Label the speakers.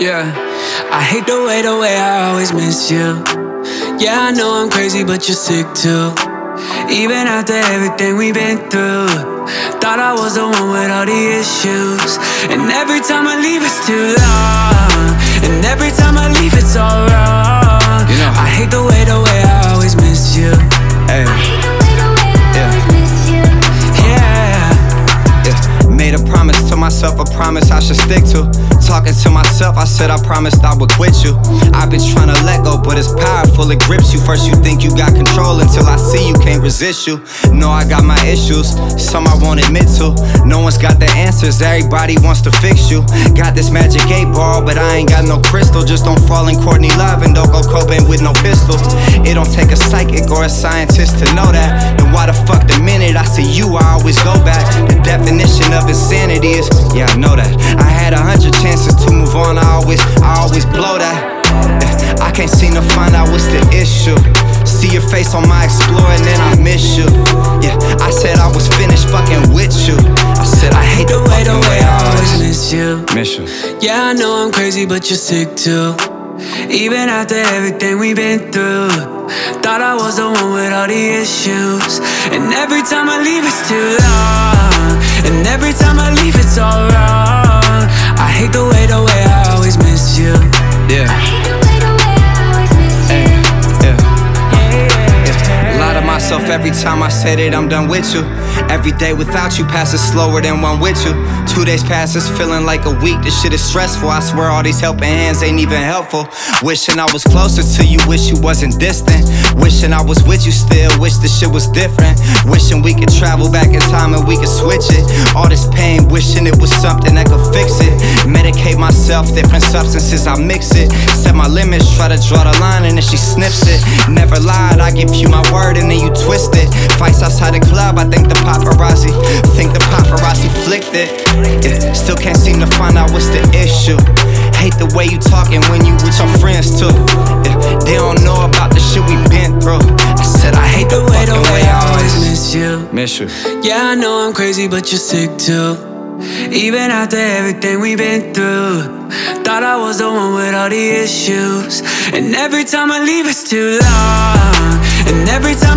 Speaker 1: Yeah, I hate the way I always miss you. Yeah, I know I'm crazy, but you're sick too. Even after everything we've been through, thought I was the one with all the issues. And every time I leave it's too long, and every time I leave it's all wrong. You know, I hate the way I always miss you. Hey.
Speaker 2: Made a promise to myself, a promise I should stick to. Talking to myself, I said I promised I would quit you. I've been trying to let go, but it's powerful, it grips you. First you think you got control until I see you can't resist you. Know I got my issues, some I won't admit to. No one's got the answers, everybody wants to fix you. Got this magic 8-ball, but I ain't got no crystal. Just don't fall in Courtney Love and don't go Cobain with no pistol. It don't take a psychic or a scientist to know that. Then why the fuck the minute I see you I always go back? The definition of insanity is, yeah, I know that. I had 100 chances to move on, I always blow that. I can't seem to find out what's the issue. See your face on my Explorer and then I miss you. Yeah, I said I was finished fucking with you. I said I hate the way I always
Speaker 1: miss you. Yeah, I know I'm crazy, but you're sick too. Even after everything we've been through, thought I was the one with all the issues. And every time I leave it's too long, and every time I leave it's all wrong. I hate the way I always miss you.
Speaker 2: Yeah.
Speaker 1: I hate the way I always miss you.
Speaker 2: Yeah. A lot of myself every time I say that I'm done with you. Every day without you passes slower than one with you. 2 days passes feeling like a week. This shit is stressful. I swear all these helping hands ain't even helpful. Wishing I was closer to you, wish you wasn't distant. Wishing I was with you still, wish this shit was different. Wishing we could travel back in time and we could switch it. All this pain, wishing it was something that could fix it. Medicate myself, different substances, I mix it. Set my limits, try to draw the line and then she snips it. Never lied, I give you my word and then you twist it. Fights outside the club, I think the paparazzi flicked it. Yeah, still can't seem to find out what's the issue. Hate the way you talking when you with your friends too. Yeah, they don't know about the shit we been through. I said I hate the way I always
Speaker 1: miss you. Yeah, I know I'm crazy, but you're sick too. Even after everything we've been through, thought I was the one with all the issues. And every time I leave it's too long, and every time